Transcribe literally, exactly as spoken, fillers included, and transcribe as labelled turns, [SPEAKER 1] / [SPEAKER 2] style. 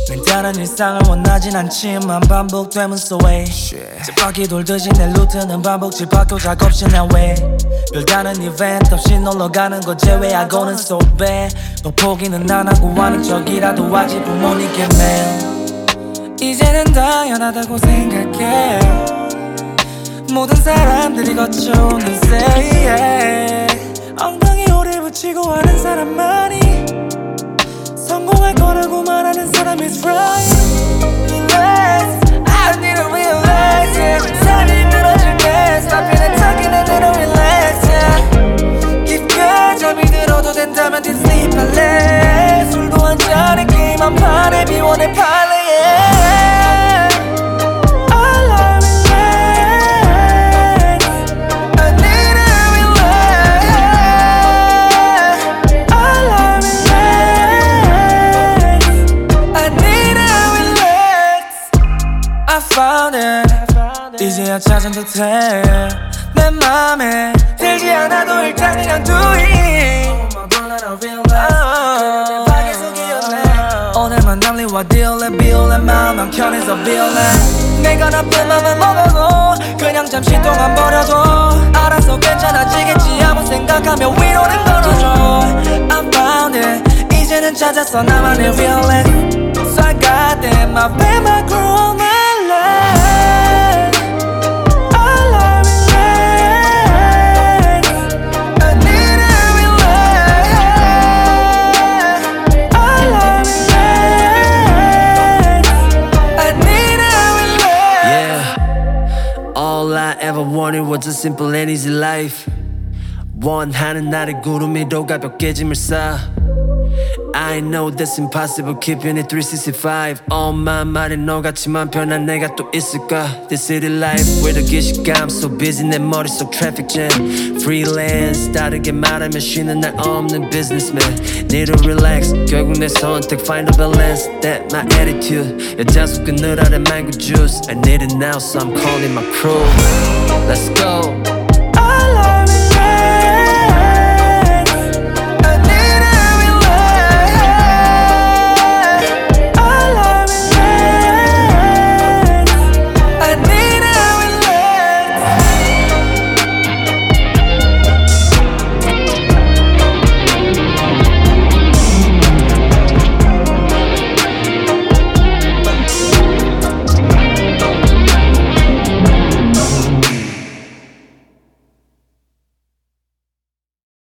[SPEAKER 1] 별다른 일상을 원하진 않지만 반복되면 so way 쳇바퀴 돌듯이 내 루트는 반복질 바뀌고 작업실 내 way 별다른 이벤트 없이 놀러가는 거 제외하고는 so bad 너 포기는 안 하고 하는 척이라도 하지 부모님께 man 이제는 당연하다고 생각해 모든 사람들이 거쳐오는 say yeah. 엉덩이 오를 붙이고 하는 사람만이 성공할 거라고 말하는 사람 is right. Relax, I don't need to realize it. 살이 늘어질 때 stop it talking and then relax yeah. 깊게 잠이 들어도 된다면 then sleep 할래 술도 한잔에 게임 한 판에 비워내 팔래 yeah. 이제야 찾은 듯해 내 맘에 들지 않아도 일단 그냥 do it oh. 오늘만 달리와 딜래 비울래 마음 한켠에서 비울래 내가 나쁜 맘은 먹어도 그냥 잠시 동안 버려줘 알아서 괜찮아지겠지 아무 생각하며 위로는 걸어줘 I found it 이제는 찾았어 나만의 real life So I got that my bad my girl all my life
[SPEAKER 2] Ever wanted was a simple and easy life 원하는 나를 구름이로 가볍게 짐을 싸 I know that's impossible keeping it three sixty-five 엄마 말이 너같지만 편한 내가 또 있을까 This city life where the 기시감 so busy 내 머릿속 traffic jam Freelance 다르게 말하면 쉬는 날 없는 businessman Need to relax 결국 내 선택 find a balance That my attitude 여자 속 그늘 아래 mango juice I need it now so I'm calling my crew Let's go